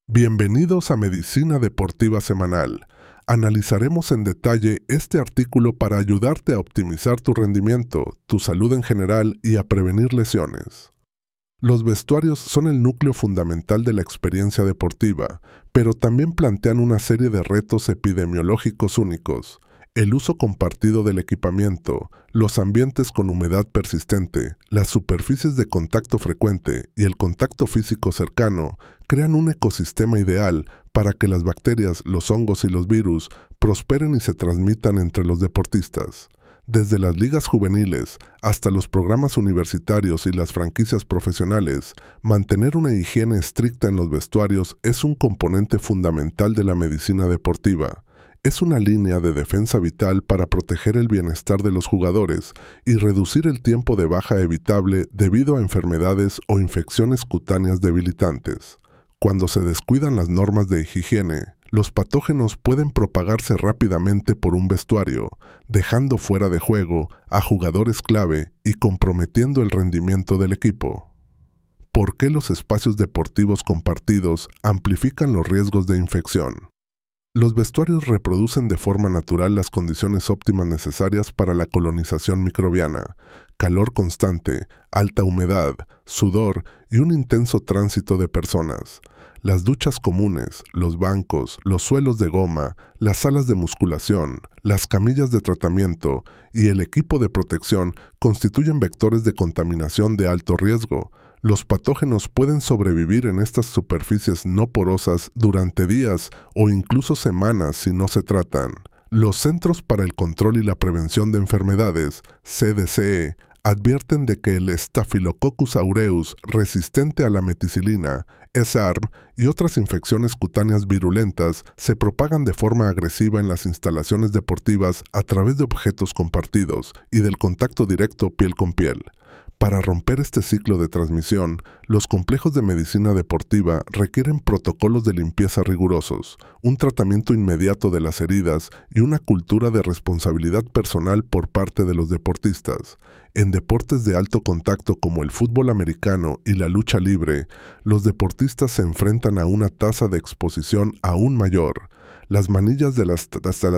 Bienvenidos a Medicina Deportiva Semanal. Analizaremos en detalle este artículo para ayudarte a optimizar tu rendimiento, tu salud en general y a prevenir lesiones. Los vestuarios son el núcleo fundamental de la experiencia deportiva, pero también plantean una serie de retos epidemiológicos únicos. El uso compartido del equipamiento, los ambientes con humedad persistente, las superficies de contacto frecuente y el contacto físico cercano crean un ecosistema ideal para que las bacterias, los hongos y los virus prosperen y se transmitan entre los deportistas. Desde las ligas juveniles hasta los programas universitarios y las franquicias profesionales, mantener una higiene estricta en los vestuarios es un componente fundamental de la medicina deportiva. Es una línea de defensa vital para proteger el bienestar de los jugadores y reducir el tiempo de baja evitable debido a enfermedades o infecciones cutáneas debilitantes. Cuando se descuidan las normas de higiene, los patógenos pueden propagarse rápidamente por un vestuario, dejando fuera de juego a jugadores clave y comprometiendo el rendimiento del equipo. ¿Por qué los espacios deportivos compartidos amplifican los riesgos de infección? Los vestuarios reproducen de forma natural las condiciones óptimas necesarias para la colonización microbiana: calor constante, alta humedad, sudor y un intenso tránsito de personas. Las duchas comunes, los bancos, los suelos de goma, las salas de musculación, las camillas de tratamiento y el equipo de protección constituyen vectores de contaminación de alto riesgo. Los patógenos pueden sobrevivir en estas superficies no porosas durante días o incluso semanas si no se tratan. Los Centros para el Control y la Prevención de Enfermedades, CDC, advierten de que el Staphylococcus aureus resistente a la meticilina, SARM y otras infecciones cutáneas virulentas se propagan de forma agresiva en las instalaciones deportivas a través de objetos compartidos y del contacto directo piel con piel. Para romper este ciclo de transmisión, los complejos de medicina deportiva requieren protocolos de limpieza rigurosos, un tratamiento inmediato de las heridas y una cultura de responsabilidad personal por parte de los deportistas. En deportes de alto contacto como el fútbol americano y la lucha libre, los deportistas se enfrentan a una tasa de exposición aún mayor. Las manillas de las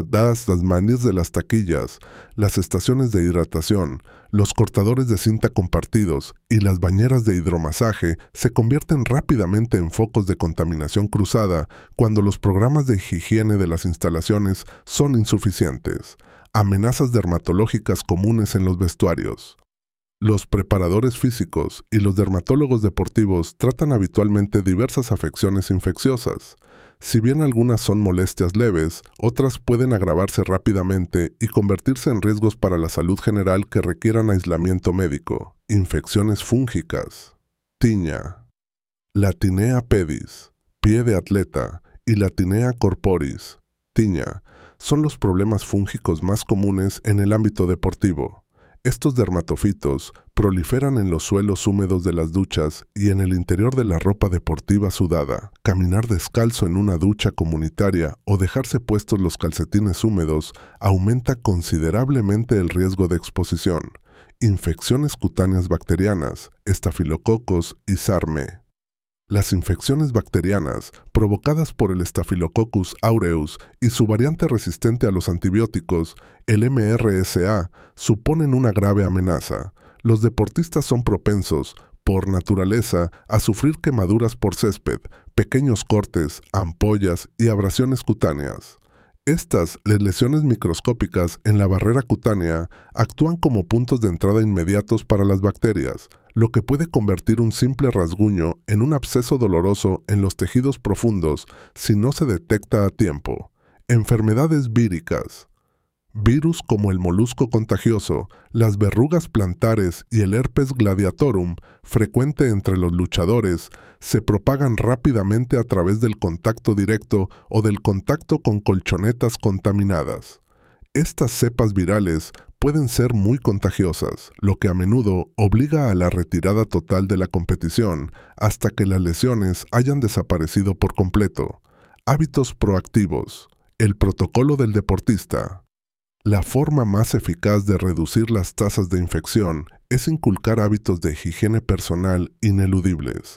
taquillas, las estaciones de hidratación, los cortadores de cinta compartidos y las bañeras de hidromasaje se convierten rápidamente en focos de contaminación cruzada cuando los programas de higiene de las instalaciones son insuficientes. Amenazas dermatológicas comunes en los vestuarios. Los preparadores físicos y los dermatólogos deportivos tratan habitualmente diversas afecciones infecciosas. Si bien algunas son molestias leves, otras pueden agravarse rápidamente y convertirse en riesgos para la salud general que requieran aislamiento médico. Infecciones fúngicas. Tiña. La tinea pedis, pie de atleta, y la tinea corporis, tiña, son los problemas fúngicos más comunes en el ámbito deportivo. Estos dermatofitos proliferan en los suelos húmedos de las duchas y en el interior de la ropa deportiva sudada. Caminar descalzo en una ducha comunitaria o dejarse puestos los calcetines húmedos aumenta considerablemente el riesgo de exposición. Infecciones cutáneas bacterianas, estafilococos y SARME. Las infecciones bacterianas provocadas por el Staphylococcus aureus y su variante resistente a los antibióticos, el MRSA, suponen una grave amenaza. Los deportistas son propensos, por naturaleza, a sufrir quemaduras por césped, pequeños cortes, ampollas y abrasiones cutáneas. Estas lesiones microscópicas en la barrera cutánea actúan como puntos de entrada inmediatos para las bacterias, lo que puede convertir un simple rasguño en un absceso doloroso en los tejidos profundos si no se detecta a tiempo. Enfermedades víricas. Virus como el molusco contagioso, las verrugas plantares y el herpes gladiatorum, frecuente entre los luchadores, se propagan rápidamente a través del contacto directo o del contacto con colchonetas contaminadas. Estas cepas virales pueden ser muy contagiosas, lo que a menudo obliga a la retirada total de la competición hasta que las lesiones hayan desaparecido por completo. Hábitos proactivos. El protocolo del deportista. La forma más eficaz de reducir las tasas de infección es inculcar hábitos de higiene personal ineludibles.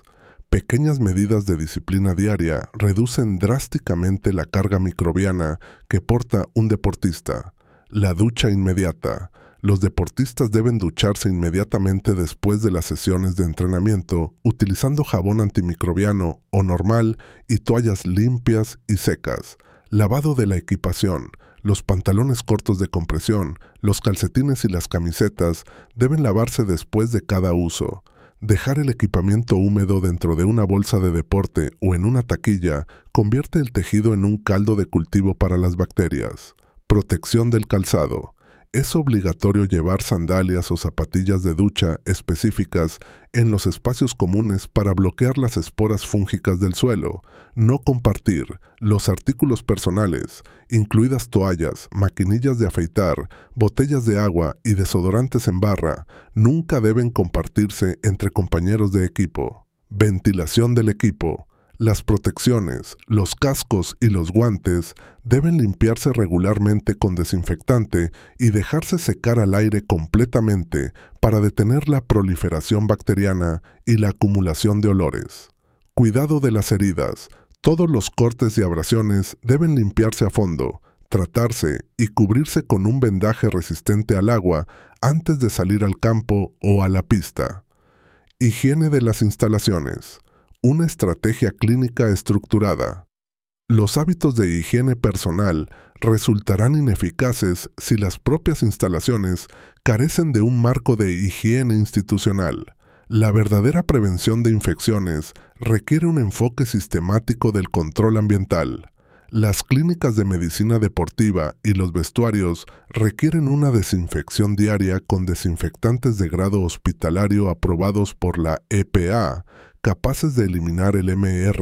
Pequeñas medidas de disciplina diaria reducen drásticamente la carga microbiana que porta un deportista. La ducha inmediata. Los deportistas deben ducharse inmediatamente después de las sesiones de entrenamiento, utilizando jabón antimicrobiano o normal y toallas limpias y secas. Lavado de la equipación. Los pantalones cortos de compresión, los calcetines y las camisetas deben lavarse después de cada uso. Dejar el equipamiento húmedo dentro de una bolsa de deporte o en una taquilla convierte el tejido en un caldo de cultivo para las bacterias. Protección del calzado. Es obligatorio llevar sandalias o zapatillas de ducha específicas en los espacios comunes para bloquear las esporas fúngicas del suelo. No compartir. Los artículos personales, incluidas toallas, maquinillas de afeitar, botellas de agua y desodorantes en barra, nunca deben compartirse entre compañeros de equipo. Ventilación del equipo. Las protecciones, los cascos y los guantes deben limpiarse regularmente con desinfectante y dejarse secar al aire completamente para detener la proliferación bacteriana y la acumulación de olores. Cuidado de las heridas. Todos los cortes y abrasiones deben limpiarse a fondo, tratarse y cubrirse con un vendaje resistente al agua antes de salir al campo o a la pista. Higiene de las instalaciones. Una estrategia clínica estructurada. Los hábitos de higiene personal resultarán ineficaces si las propias instalaciones carecen de un marco de higiene institucional. La verdadera prevención de infecciones requiere un enfoque sistemático del control ambiental. Las clínicas de medicina deportiva y los vestuarios requieren una desinfección diaria con desinfectantes de grado hospitalario aprobados por la EPA, capaces de eliminar el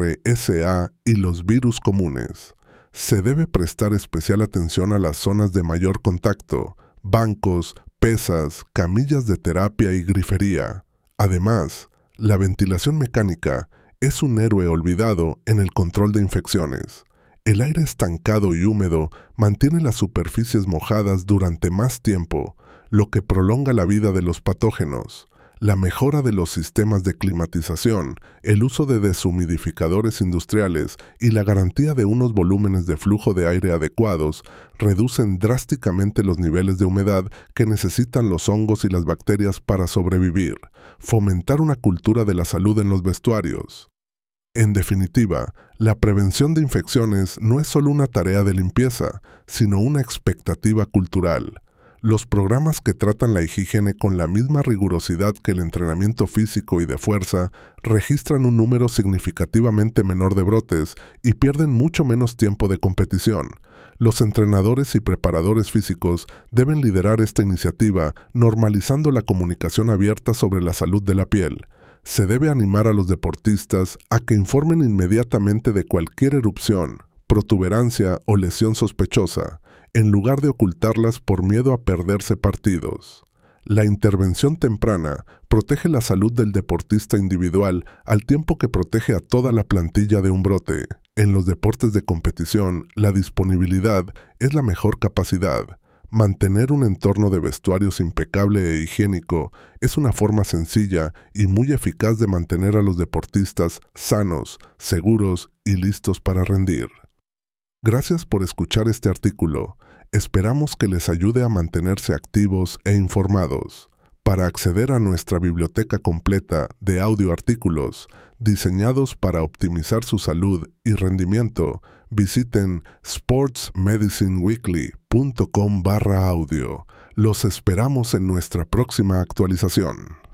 MRSA y los virus comunes. Se debe prestar especial atención a las zonas de mayor contacto, bancos, pesas, camillas de terapia y grifería. Además, la ventilación mecánica es un héroe olvidado en el control de infecciones. El aire estancado y húmedo mantiene las superficies mojadas durante más tiempo, lo que prolonga la vida de los patógenos. La mejora de los sistemas de climatización, el uso de deshumidificadores industriales y la garantía de unos volúmenes de flujo de aire adecuados reducen drásticamente los niveles de humedad que necesitan los hongos y las bacterias para sobrevivir. Fomentar una cultura de la salud en los vestuarios. En definitiva, la prevención de infecciones no es solo una tarea de limpieza, sino una expectativa cultural. Los programas que tratan la higiene con la misma rigurosidad que el entrenamiento físico y de fuerza registran un número significativamente menor de brotes y pierden mucho menos tiempo de competición. Los entrenadores y preparadores físicos deben liderar esta iniciativa, normalizando la comunicación abierta sobre la salud de la piel. Se debe animar a los deportistas a que informen inmediatamente de cualquier erupción, protuberancia o lesión sospechosa, en lugar de ocultarlas por miedo a perderse partidos. La intervención temprana protege la salud del deportista individual al tiempo que protege a toda la plantilla de un brote. En los deportes de competición, la disponibilidad es la mejor capacidad. Mantener un entorno de vestuarios impecable e higiénico es una forma sencilla y muy eficaz de mantener a los deportistas sanos, seguros y listos para rendir. Gracias por escuchar este artículo. Esperamos que les ayude a mantenerse activos e informados. Para acceder a nuestra biblioteca completa de audioartículos diseñados para optimizar su salud y rendimiento, visiten sportsmedicineweekly.com/audio. Los esperamos en nuestra próxima actualización.